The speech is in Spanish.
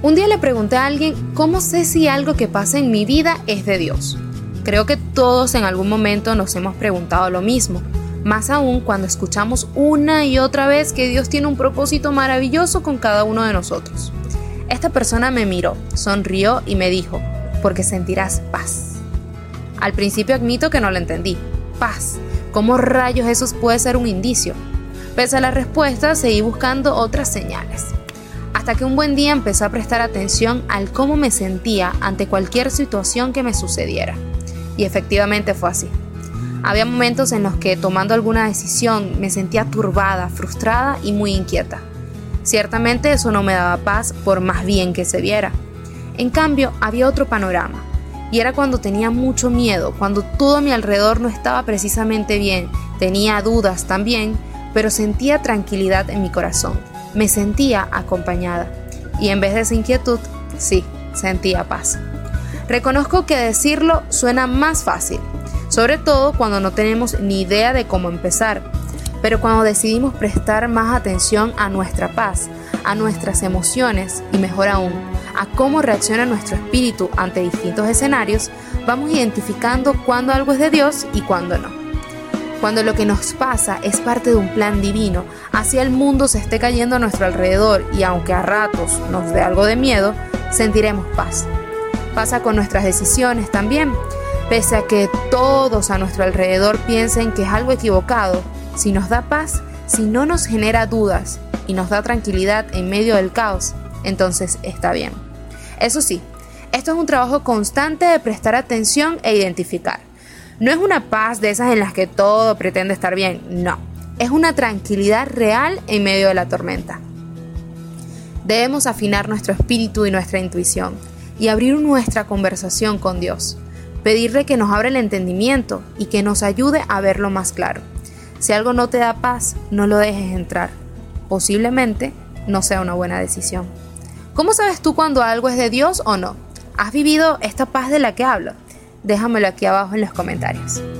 Un día le pregunté a alguien, ¿cómo sé si algo que pasa en mi vida es de Dios? Creo que todos en algún momento nos hemos preguntado lo mismo, más aún cuando escuchamos una y otra vez que Dios tiene un propósito maravilloso con cada uno de nosotros. Esta persona me miró, sonrió y me dijo, porque sentirás paz. Al principio admito que no lo entendí. Paz. ¿Cómo rayos eso puede ser un indicio? Pese a la respuesta, seguí buscando otras señales. Hasta que un buen día empecé a prestar atención al cómo me sentía ante cualquier situación que me sucediera. Y efectivamente fue así. Había momentos en los que, tomando alguna decisión, me sentía turbada, frustrada y muy inquieta. Ciertamente eso no me daba paz por más bien que se viera. En cambio, había otro panorama. Y era cuando tenía mucho miedo, cuando todo a mi alrededor no estaba precisamente bien. Tenía dudas también, pero sentía tranquilidad en mi corazón. Me sentía acompañada. Y en vez de esa inquietud, sí, sentía paz. Reconozco que decirlo suena más fácil, sobre todo cuando no tenemos ni idea de cómo empezar. Pero cuando decidimos prestar más atención a nuestra paz, a nuestras emociones y mejor aún, a cómo reacciona nuestro espíritu ante distintos escenarios, vamos identificando cuándo algo es de Dios y cuándo no. Cuando lo que nos pasa es parte de un plan divino, así el mundo se esté cayendo a nuestro alrededor y aunque a ratos nos dé algo de miedo, sentiremos paz. Pasa con nuestras decisiones también. Pese a que todos a nuestro alrededor piensen que es algo equivocado, si nos da paz, si no nos genera dudas y nos da tranquilidad en medio del caos, entonces está bien. Eso sí, esto es un trabajo constante de prestar atención e identificar. No es una paz de esas en las que todo pretende estar bien, no. Es una tranquilidad real en medio de la tormenta. Debemos afinar nuestro espíritu y nuestra intuición y abrir nuestra conversación con Dios. Pedirle que nos abra el entendimiento y que nos ayude a verlo más claro. Si algo no te da paz, no lo dejes entrar. Posiblemente no sea una buena decisión. ¿Cómo sabes tú cuando algo es de Dios o no? ¿Has vivido esta paz de la que hablo? Déjamelo aquí abajo en los comentarios.